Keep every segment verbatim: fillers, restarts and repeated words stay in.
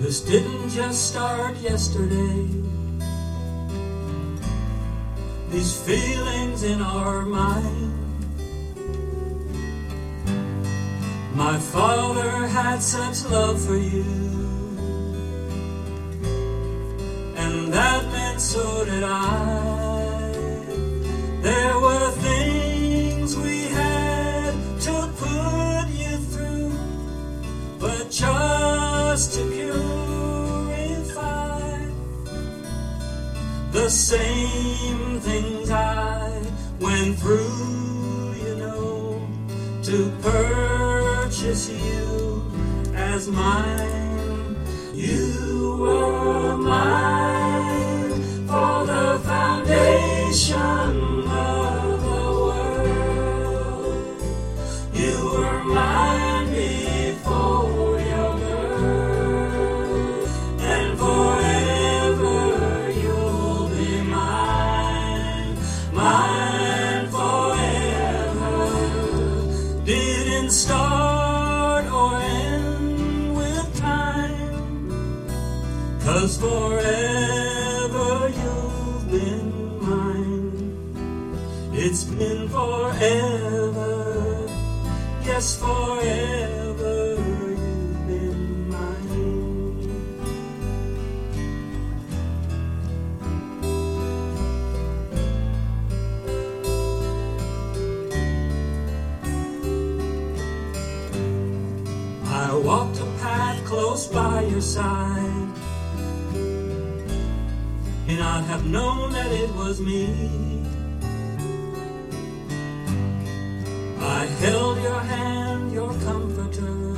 This didn't just start yesterday. These feelings in our mind. My father had such love for you, and that meant so did I. There were things we had to put you through, but just to purify the same things I went through, you know, to purchase you as mine. You were mine for the foundation of the world. You were mine before your birth, and forever you'll be mine, mine forever. Didn't start or end with time, 'cause forever you've been mine. It's been forever, yes, forever you've been mine. I walked a path close by your side, and I'd have known that it was me. I held your hand, your comforter,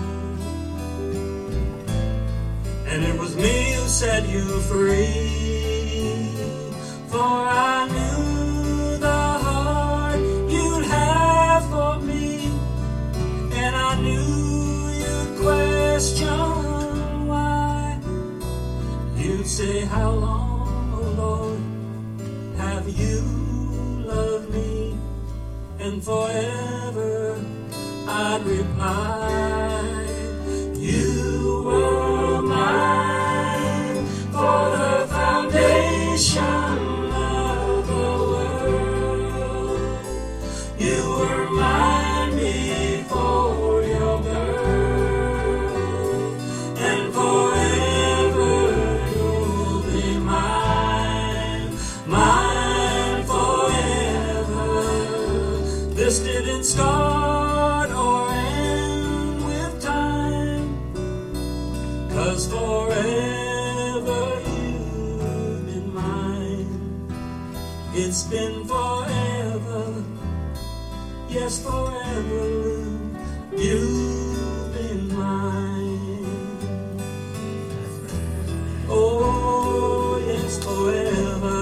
and it was me who set you free. For I knew the heart you'd have for me, and I knew you'd question why. You'd say, how long, oh Lord, have you loved me? And forever I'd reply, you were mine for the foundation of the world. You were mine before your birth, and forever you'll be mine, mine forever. This didn't start or end with time, 'cause forever you've been mine. It's been forever, yes, forever you've been mine. Oh, yes, forever.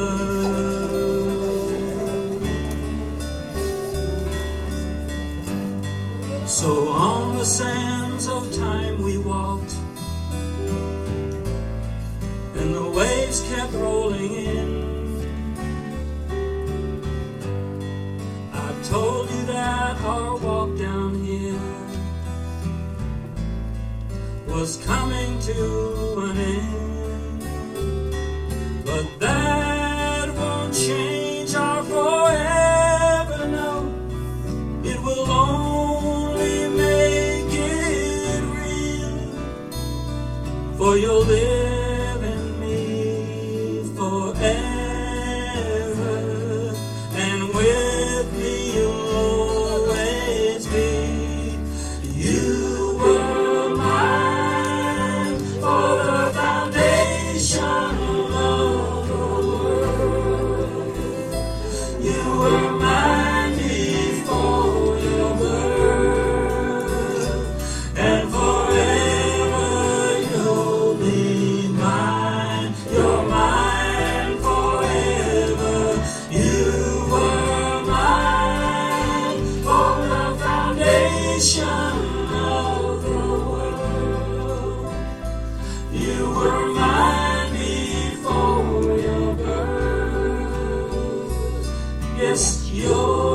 So on the sands of time we walked, and the waves kept rolling in. I told you that our walk down here was coming to an end, but that won't change our forever, no. It will only make it real, for you'll live in me forever, and with me you'll always be. You were mine for the foundation of the world. You were mine before your birth, and forever you'll be mine. You're mine forever. You were mine for the foundation of the world. You were mine before your birth. Yes, you're